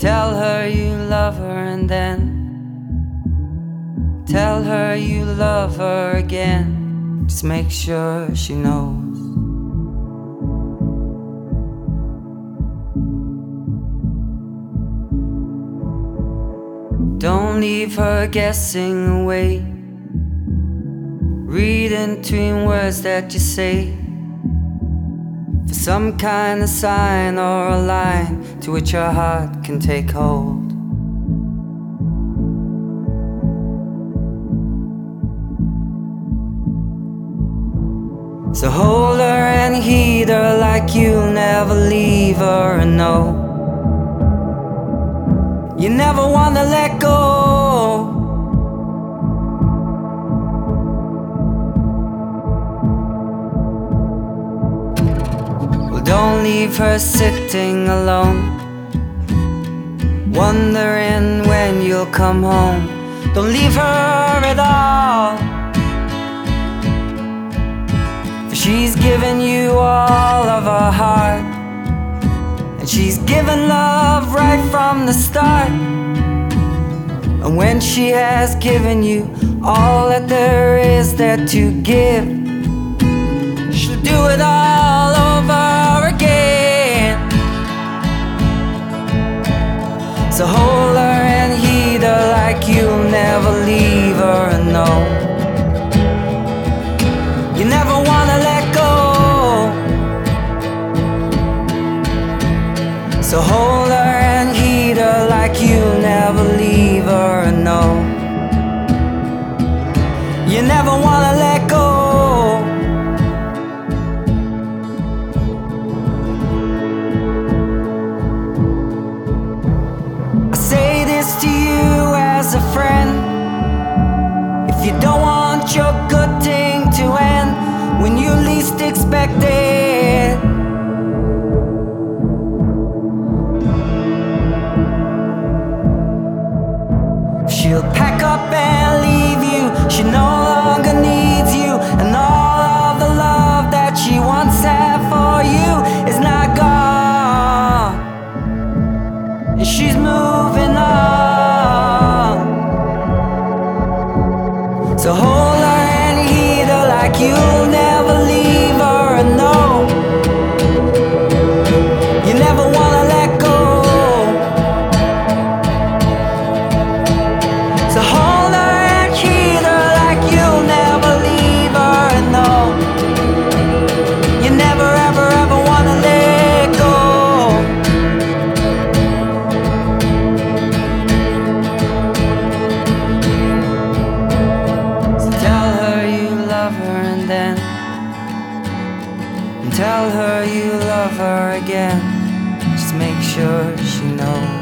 Tell her you love her and then tell her you love her again. Just make sure she knows. Don't leave her guessing away, read in between words that you say, for some kind of sign or a line to which her heart can take hold. So hold her and heed her like you'll never leave her, and know you never wanna let go. Well, don't leave her sitting alone, wondering when you'll come home. Don't leave her at all, for she's given you all of her heart, and she's given love right from the start. And when she has given you all that there is there to give, she'll do it all over again. So hold her and heed her like you'll never leave her, and know you never wanna let go. So hold her and heed her like you'll never leave her, and know you never wanna let go. I say this to you as a friend, if you don't want your good thing to end when you least expect it, she'll pack up and leave you. She no longer needs you, and all of the love that she once had for you is not gone, and she's moving on. So hold her and heed her like you'll never leave her, and know you never wanna let go. So hold her and heed her like you'll never leave her, and know you never ever ever wanna let go. So tell her you love her and then tell her you love her again. Just make sure she knows.